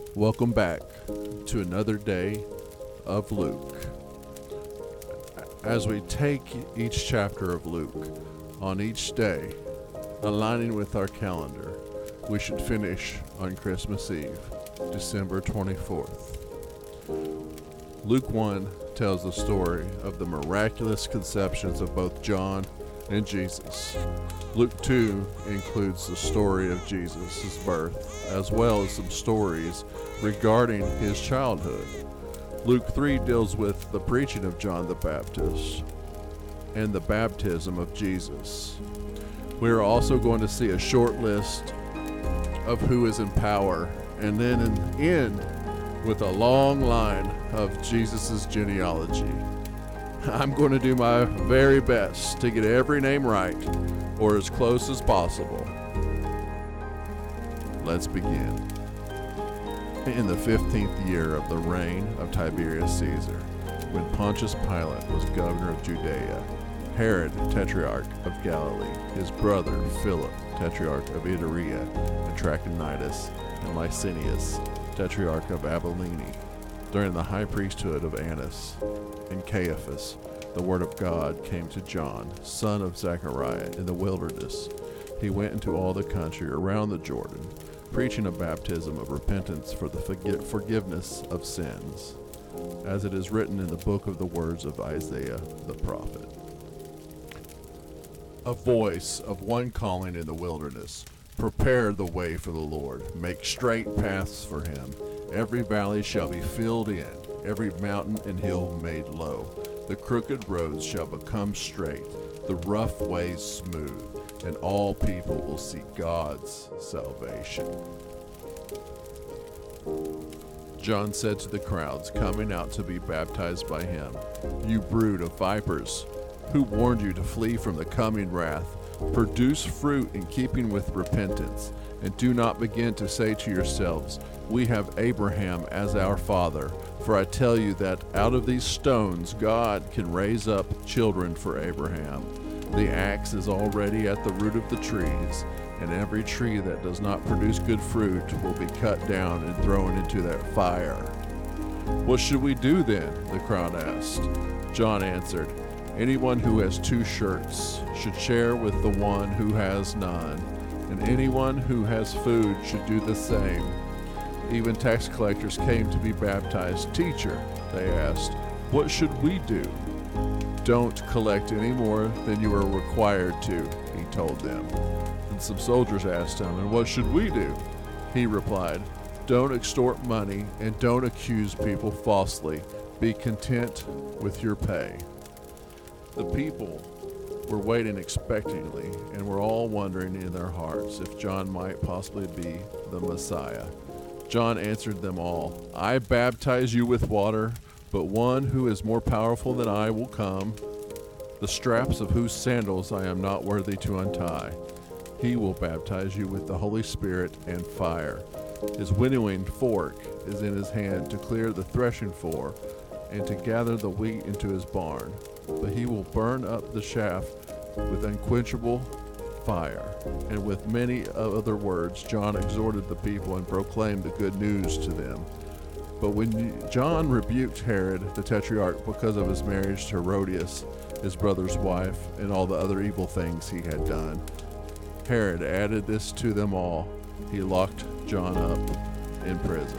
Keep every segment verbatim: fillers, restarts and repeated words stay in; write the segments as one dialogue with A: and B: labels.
A: Welcome back to another day of Luke. As we take each chapter of Luke on each day, aligning with our calendar, we should finish on Christmas Eve, December twenty-fourth. Luke one tells the story of the miraculous conceptions of both John and Jesus. Luke two includes the story of Jesus' birth, as well as some stories regarding his childhood. Luke three deals with the preaching of John the Baptist and the baptism of Jesus. We are also going to see a short list of who is in power, and then end with a long line of Jesus' genealogy. I'm going to do my very best to get every name right, or as close as possible. Let's begin. In the fifteenth year of the reign of Tiberius Caesar, when Pontius Pilate was governor of Judea, Herod, tetrarch of Galilee, his brother Philip, tetrarch of Iturea and Trachonitis, and Lysanias, tetrarch of Abilene, during the high priesthood of Annas and Caiaphas, the word of God came to John, son of Zechariah, in the wilderness. He went into all the country around the Jordan, preaching a baptism of repentance for the forgi- forgiveness of sins, as it is written in the book of the words of Isaiah the prophet. A voice of one calling in the wilderness, prepare the way for the Lord, make straight paths for him. Every valley shall be filled in, every mountain and hill made low. The crooked roads shall become straight, the rough ways smooth, and all people will see God's salvation. John said to the crowds coming out to be baptized by him, "You brood of vipers, who warned you to flee from the coming wrath? Produce fruit in keeping with repentance, and do not begin to say to yourselves, 'We have Abraham as our father.' For I tell you that out of these stones God can raise up children for Abraham. The axe is already at the root of the trees, and every tree that does not produce good fruit will be cut down and thrown into that fire." "What should we do then?" the crowd asked. John answered, "Anyone who has two shirts should share with the one who has none, and anyone who has food should do the same." Even tax collectors came to be baptized. "Teacher," they asked, "what should we do?" "Don't collect any more than you are required to," he told them. Then some soldiers asked him, "And what should we do?" He replied, "Don't extort money and don't accuse people falsely. Be content with your pay." The people were waiting expectantly and were all wondering in their hearts if John might possibly be the Messiah. John answered them all, "I baptize you with water, but one who is more powerful than I will come, the straps of whose sandals I am not worthy to untie. He will baptize you with the Holy Spirit and fire. His winnowing fork is in his hand to clear the threshing floor and to gather the wheat into his barn, but he will burn up the chaff with unquenchable fire." And with many other words, John exhorted the people and proclaimed the good news to them. But when John rebuked Herod the Tetrarch because of his marriage to Herodias, his brother's wife, and all the other evil things he had done, Herod added this to them all: he locked John up in prison.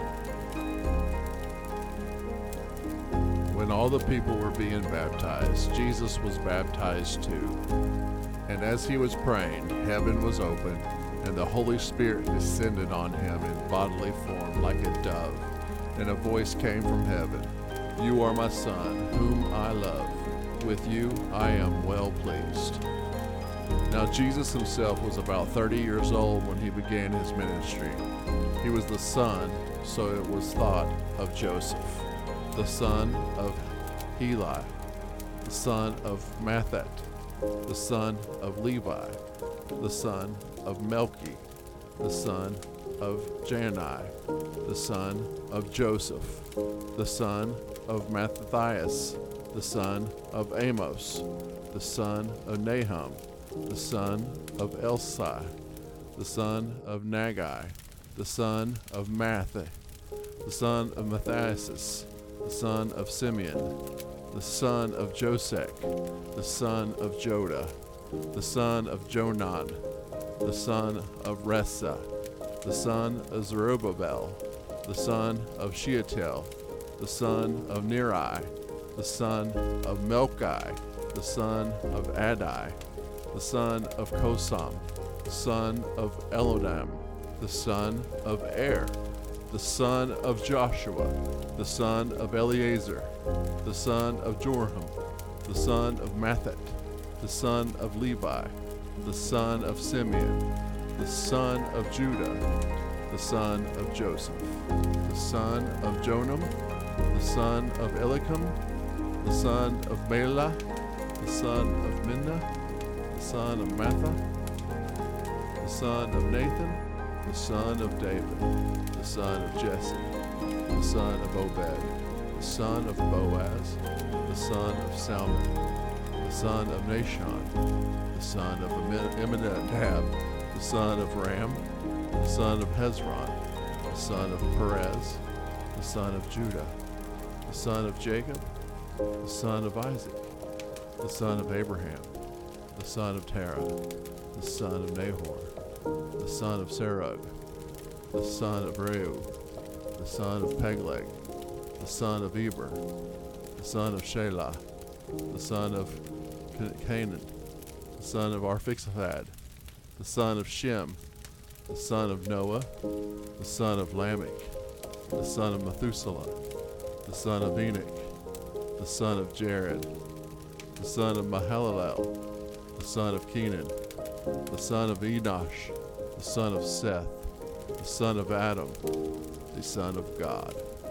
A: When all the people were being baptized, Jesus was baptized too. And as he was praying, heaven was opened, and the Holy Spirit descended on him in bodily form like a dove. And a voice came from heaven, "You are my Son, whom I love. With you I am well pleased." Now Jesus himself was about thirty years old when he began his ministry. He was the son, so it was thought, of Joseph, the son of Heli, the son of Matthat, the son of Levi, the son of Melchi, the son of Jani, the son of Joseph, the son of Mattathias, the son of Amos, the son of Nahum, the son of Elsai, the son of Nagai, the son of Mattha, the son of Matthias, the son of Simeon, the son of Josech, the son of Joda, the son of Jonan, the son of Resa, the son of Zerubbabel, the son of Shealtiel, the son of Neri, the son of Melchi, the son of Adai, the son of Kosam, the son of Elodam, the son of Er, the son of Joshua, the son of Eleazar, the son of Jorham, the son of Mathat, the son of Levi, the son of Simeon, the son of Judah, the son of Joseph, the son of Jonam, the son of Elikim, the son of Bela, the son of Minna, the son of Matha, the son of Nathan, the son of David, the son of Jesse, the son of Obed, the son of Boaz, the son of Salmon, the son of Nashon, the son of Amminadab, the son of Ram, the son of Hezron, the son of Perez, the son of Judah, the son of Jacob, the son of Isaac, the son of Abraham, the son of Terah, the son of Nahor, the son of Serug, the son of Reu, the son of Pegleg, the son of Eber, the son of Shelah, the son of Canaan, the son of Arphaxad, the son of Shem, the son of Noah, the son of Lamech, the son of Methuselah, the son of Enoch, the son of Jared, the son of Mahalalel, the son of Kenan, the son of Enosh, the son of Seth, the son of Adam, the son of God.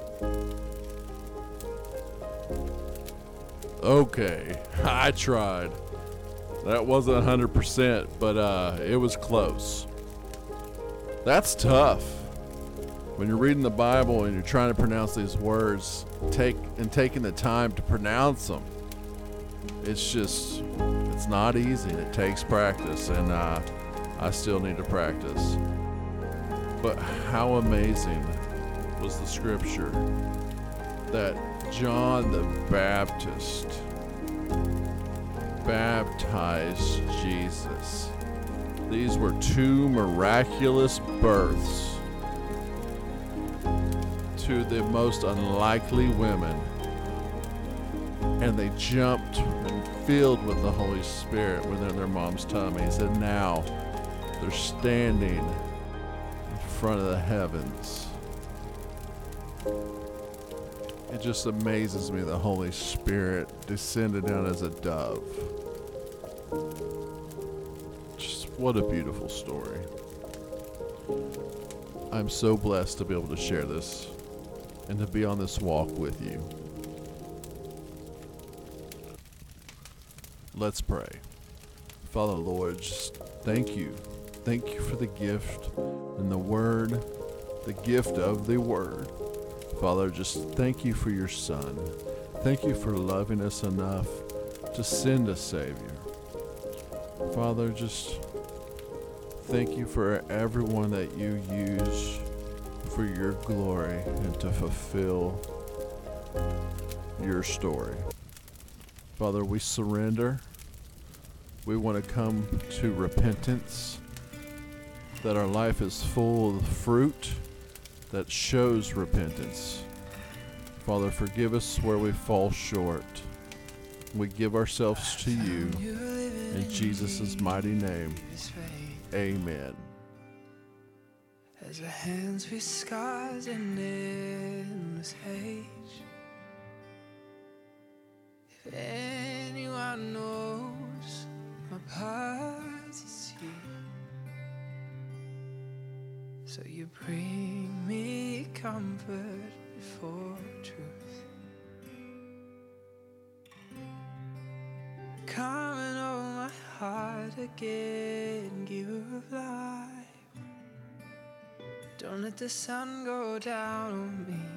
A: Okay, I tried. That wasn't one hundred percent, but uh, it was close. That's tough. When you're reading the Bible and you're trying to pronounce these words, take and taking the time to pronounce them, it's just, it's not easy. It takes practice, and uh, I still need to practice. But how amazing was the scripture that John the Baptist baptized Jesus. These were two miraculous births to the most unlikely women, and they jumped and filled with the Holy Spirit when they're in their mom's tummies, and now they're standing in front of the heavens. It just amazes me the Holy Spirit descended down as a dove. Just what a beautiful story. I'm so blessed to be able to share this and to be on this walk with you. Let's pray. Father, Lord, just thank you. Thank you for the gift and the word, the gift of the word. Father, just thank you for your Son. Thank you for loving us enough to send a Savior. Father, just thank you for everyone that you use for your glory and to fulfill your story. Father, we surrender. We want to come to repentance, that our life is full of fruit that shows repentance. Father, forgive us where we fall short. We give ourselves to you in Jesus' mighty name. Amen.
B: As our hands with scars and endless age, if anyone knows my past, it's you. So you bring me comfort before truth. Come and hold my heart again, giver of life. Don't let the sun go down on me.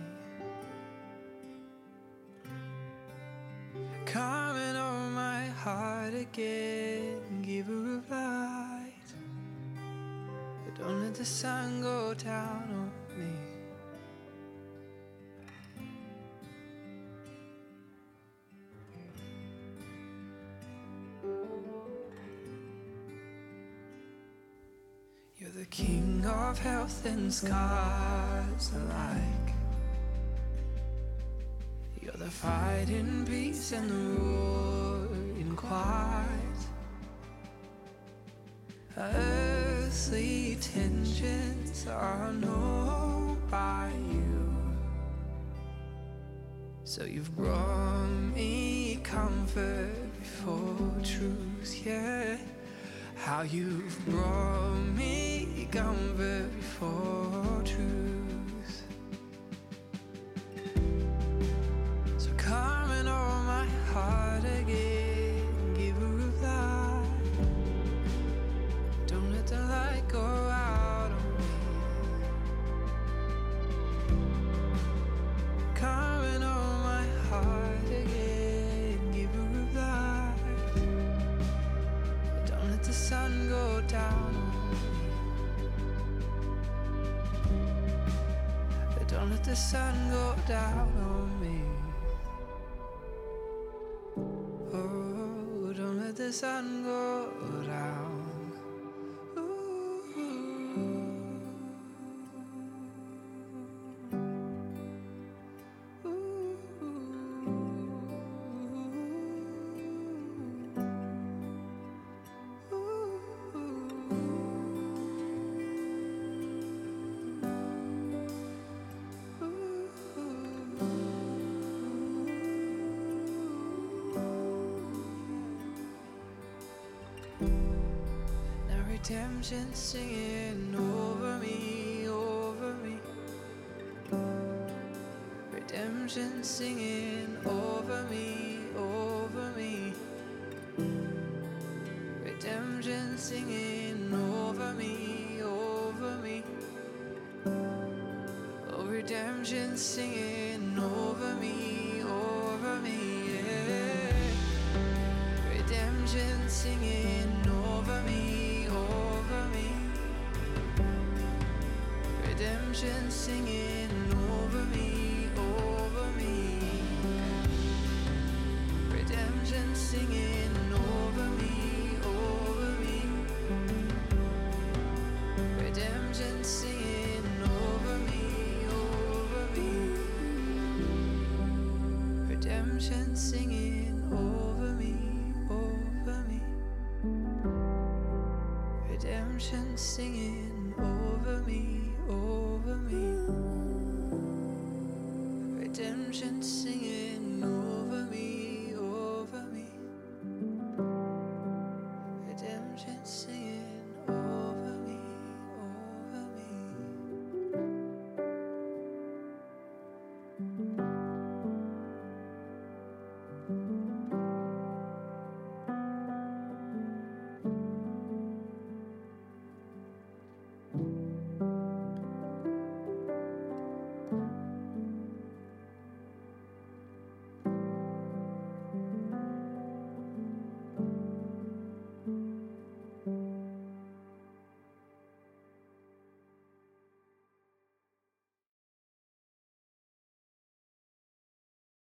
B: Come and hold my heart again, giver of light. Don't let the sun go down on me. king of health and scars alike. You're the fighting peace and the roaring quiet. Earthly tensions are known by you. So you've brought me comfort before truth, yeah. How you've brought me comfort before truth. So come and hold my heart again, give a reply. Don't let the light go out on me. Come and hold my heart again, give a reply. Don't let the sun go down on me. Don't let the sun go down on me. Oh, don't let the sun go down. Redemption singing over me, over me. Redemption singing over me, over me. Redemption singing over me, over me. Oh, redemption singing over me, over me, yeah. Redemption singing over me, over me. Redemption singing over me, over me. Redemption singing over me, over me. Redemption singing over me, over me. Redemption singing over me, over me. Redemption singing